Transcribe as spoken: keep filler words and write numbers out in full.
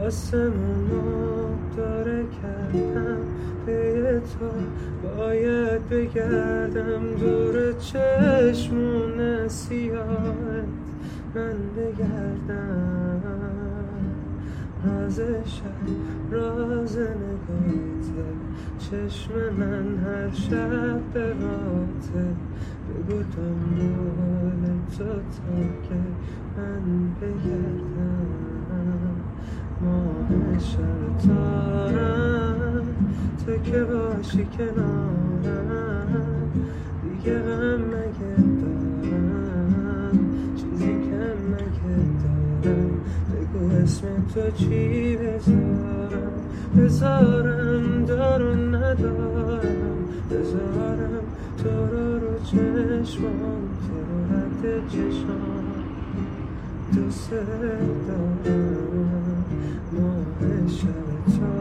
آسمونو داره کردم به تو، باید بگردم دور چشمون سیاهت من بگردم. راز شب راز نگاهته، چشم من هر شب به راته، بگو دنبال تو تا که من بگردم. ماه شب تارم تو که باشی کنارم، دیگه غم مگه دارم، چیزی که مگه دارم، بگو اسم تو چی بذارم. بذارم دارو ندارم، بذارم تو رو رو چشمام، تو رو رد چشمام دوست دارم. ماه شب تا